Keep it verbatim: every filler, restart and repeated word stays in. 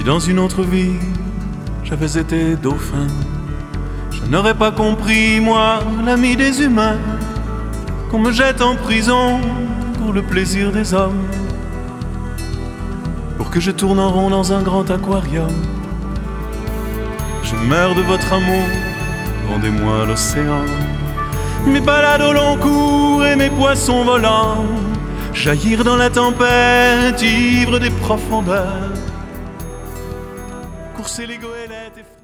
dans une autre vie, j'avais été dauphin, je n'aurais pas compris, moi, l'ami des humains, qu'on me jette en prison pour le plaisir des hommes, pour que je tourne en rond dans un grand aquarium. Je meurs de votre amour, rendez-moi l'océan, mes balades au long cours et mes poissons volants, jaillir dans la tempête, ivre des profondeurs, courser les goélettes et